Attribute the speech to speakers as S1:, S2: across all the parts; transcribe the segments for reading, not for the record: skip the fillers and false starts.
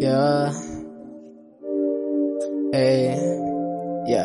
S1: Yeah. Hey. Yeah.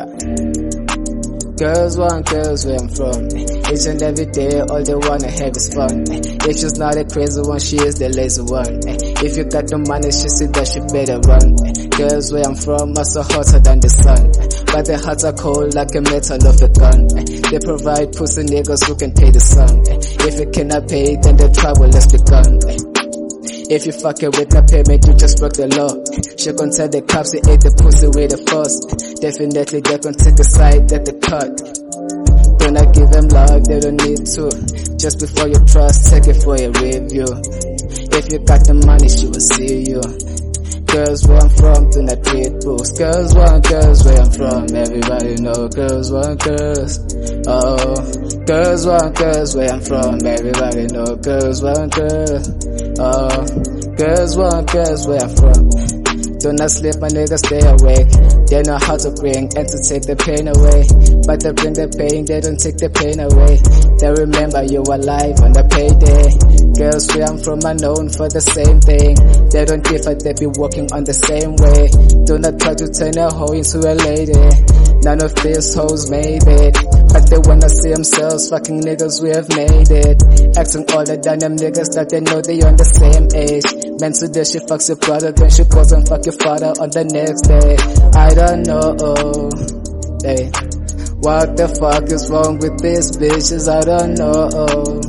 S1: Girls want girls where I'm from. Each and every day, all they wanna have is fun. If she's not a crazy one, she is the lazy one. If you got the money, she said that she better run. Girls where I'm from are so hotter than the sun, but their hearts are cold like a metal of the gun. They provide pussy niggas who can pay the song. If you cannot pay, then the trouble is the gun. If you fucking with no payment, you just broke the law. She gon' tell the cops you ate the pussy with the force. Definitely they gon' take a side that they cut. Do not give them love, they don't need to. Just before you trust, take it for a review. If you got the money, she will see you. Girls where I'm from, do not treat books. Girls want girls where I'm from, everybody know. Girls want girls, oh. Girls want girls where I'm from, everybody know. Girls want girls, oh. Girls want girls where I'm from. Do not sleep, my niggas, stay awake. They know how to bring and to take the pain away, but they bring the pain, they don't take the pain away. They remember you alive on the payday. Girls where I'm from are known for the same thing. They don't differ, they be walking on the same way. Do not try to turn a hoe into a lady. None of these hoes made it, but they wanna see themselves fucking niggas who have made it. Acting older than them niggas that they know they on the same age. Man, today she fucks your brother, then she goes and fuck your father on the next day. I don't know, hey. What the fuck is wrong with these bitches? I don't know.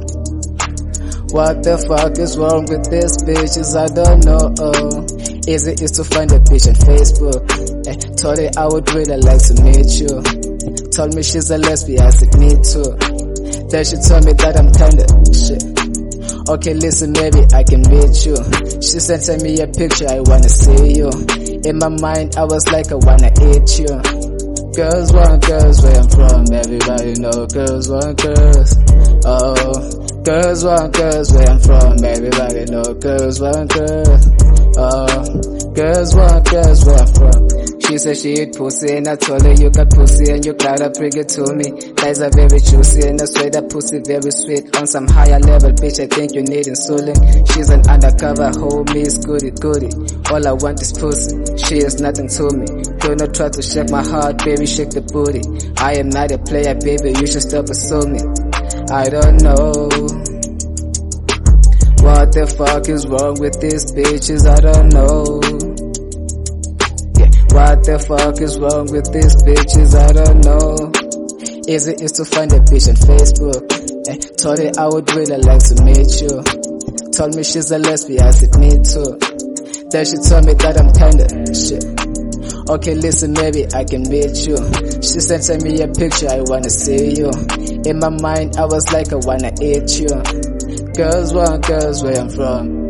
S1: What the fuck is wrong with these bitches? I don't know. Easy is to find a bitch on Facebook. Told her I would really like to meet you. Told me she's a lesbian, I said me too. Then she told me that I'm kinda shit. Okay, listen, maybe I can meet you. She sent me a picture, I wanna see you. In my mind, I was like, I wanna eat you. Girls want girls where I'm from, everybody know. Girls want girls, oh. Girls want girls where I'm from, everybody know. Girls want girls, oh. Girls want girls where I'm from. She said she eat pussy and I told her you got pussy and you gotta bring it to me. Thighs are very juicy and I swear that pussy very sweet. On some higher level, bitch, I think you need insulin. She's an undercover homie, it's goody goody. All I want is pussy, she is nothing to me. Do not try to shake my heart, baby, shake the booty. I am not a player, baby, you should stop assuming. I don't know. What the fuck is wrong with these bitches? I don't know. What the fuck is wrong with these bitches? I don't know. Easy is to find a bitch on Facebook. Told her I would really like to meet you. Told me she's a lesbian, I said me too. Then she told me that I'm kinda shit. Okay, listen, maybe I can meet you. She sent me a picture, I wanna see you. In my mind, I was like, I wanna eat you. Girls want girls where I'm from.